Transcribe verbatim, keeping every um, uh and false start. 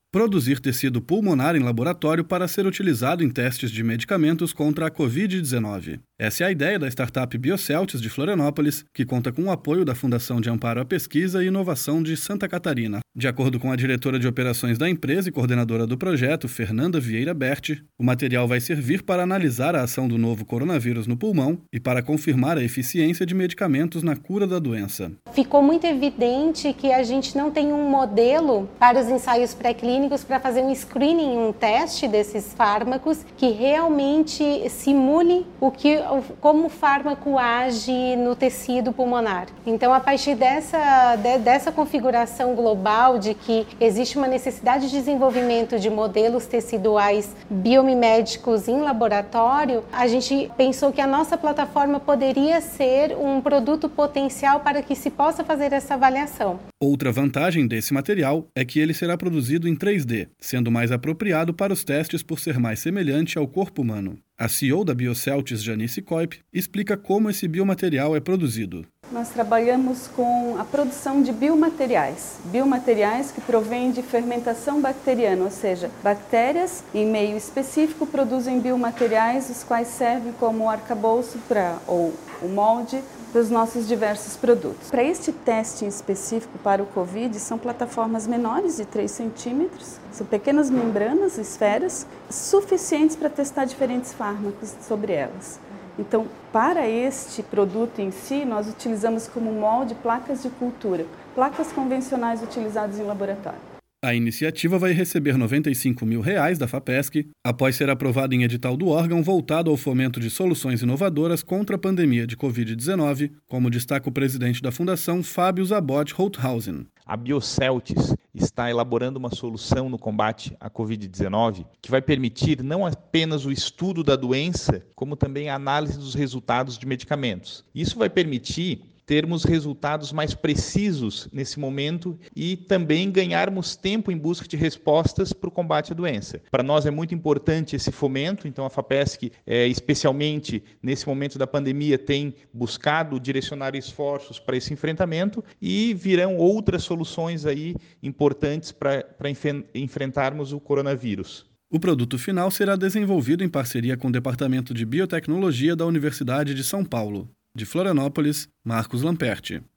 Produzir tecido pulmonar em laboratório para ser utilizado em testes de medicamentos contra a covid dezenove. Essa é a ideia da startup Bioceltis de Florianópolis, que conta com o apoio da Fundação de Amparo à Pesquisa e Inovação de Santa Catarina. De acordo com a diretora de operações da empresa e coordenadora do projeto, Fernanda Vieira Berti, o material vai servir para analisar a ação do novo coronavírus no pulmão e para confirmar a eficiência de medicamentos na cura da doença. Ficou muito evidente que a gente não tem um modelo para os ensaios pré-clínicos para fazer um screening, um teste desses fármacos que realmente simule o que, como o fármaco age no tecido pulmonar. Então, a partir dessa, de, dessa configuração global de que existe uma necessidade de desenvolvimento de modelos teciduais biomiméticos em laboratório, a gente pensou que a nossa plataforma poderia ser um produto potencial para que se possa fazer essa avaliação. Outra vantagem desse material é que ele será produzido em três D, sendo mais apropriado para os testes por ser mais semelhante ao corpo humano. A C E O da Bioceltis, Janice Koip, explica como esse biomaterial é produzido. Nós trabalhamos com a produção de biomateriais, biomateriais que provêm de fermentação bacteriana, ou seja, bactérias em meio específico produzem biomateriais, os quais servem como arcabouço para, ou o molde para os nossos diversos produtos. Para este teste em específico para o Covid, são plataformas menores de três centímetros, são pequenas membranas, esferas, suficientes para testar diferentes fármacos sobre elas. Então, para este produto em si, nós utilizamos como molde placas de cultura, placas convencionais utilizadas em laboratório. A iniciativa vai receber noventa e cinco mil reais da FAPESC, após ser aprovada em edital do órgão voltado ao fomento de soluções inovadoras contra a pandemia de covid dezenove, como destaca o presidente da Fundação, Fábio Zabot Holthausen. A Bioceltis está elaborando uma solução no combate à covid dezenove que vai permitir não apenas o estudo da doença, como também a análise dos resultados de medicamentos. Isso vai permitir termos resultados mais precisos nesse momento e também ganharmos tempo em busca de respostas para o combate à doença. Para nós é muito importante esse fomento, então a FAPESC, é, especialmente nesse momento da pandemia, tem buscado direcionar esforços para esse enfrentamento e virão outras soluções aí importantes para, para enf- enfrentarmos o coronavírus. O produto final será desenvolvido em parceria com o Departamento de Biotecnologia da Universidade de São Paulo. De Florianópolis, Marcos Lamperti.